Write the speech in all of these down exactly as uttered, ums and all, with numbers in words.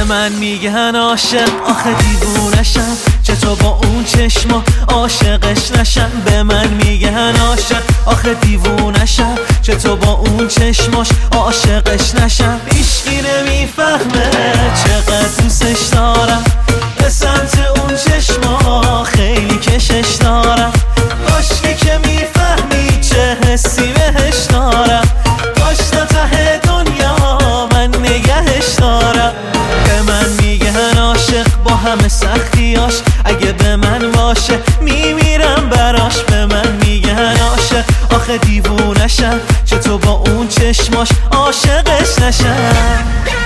من میگن عاشق، آخه دیوونشم، چطور با اون چشما عاشقش نشم. به من میگن عاشق، آخه دیوونشم، چطور با اون چشماش عاشقش نشم. هیچکی نمیفهمه چقدر دوستش دارم، به سمت اون چشما خیلی کشش دارم. کاشکی که میفهمی چه حسی بهش دارم، کاش تا ته دنیا من نگهش دارم. به من میگن عاشق با همه سختیاش، اگه به من باشه میمیرم براش. به من میگن عاشق، آخه دیوونشم، چطور با اون چشماش عاشقش نشم.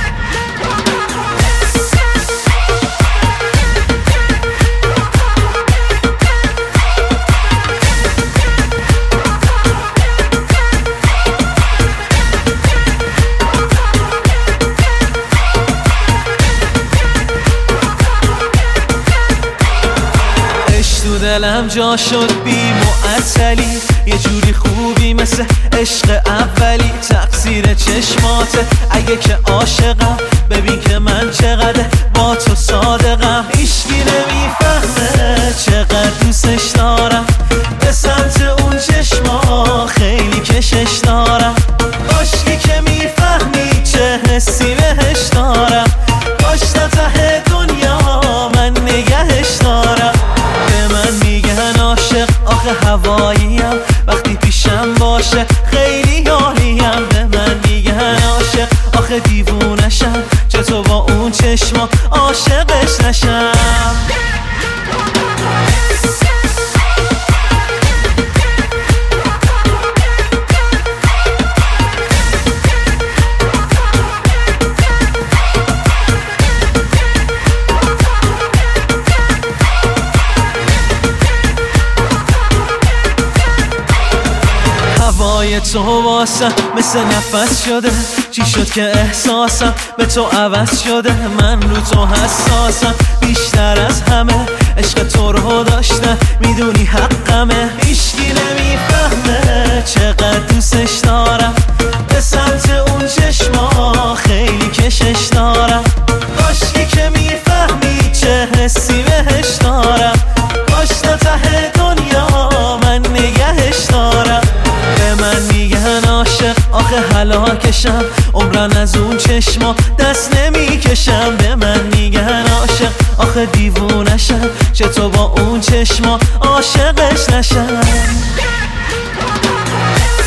تو دلم جا شد بی معطلی، یه جوری خوبی مثل عشق اولی. تقصیر چشماته اگه که عاشقم، ببین که من چقدر با تو صادقم. هیچکی نمیفهمه چقدر دوستش دارم، به سمت اون چشما خیلی کشش دارم. کاشکی که میفهمی چه حسی بهش دارم، کاش تا ته دنیا من نگهش دارم. آخه هواییم وقتی پیشم باشه خیلی عالیم. به من میگن عاشق، آخه دیوونشم، چطور با اون چشما عاشقش نشم. هوای تو واسم مثل نفس شده، چی شد که احساسم به تو عوض شده. من رو تو حساسم بیشتر از همه، عشق تو رو داشتم میدونی حقمه. هیچکی نمیفهمه چقدر دوستش دارم، به سمت اون چشما خیلی کشش دارم. کاشکی که میفهمی چه حسی بهش دارم، کاش تا ته دنیا من نگهش دارم. به من میگن عاشق، آخه هلاکشم، عمرن از اون چشما دست نمیکشم. به من میگن عاشق، آخه دیوونشم، چطور با اون چشما عاشقش نشم.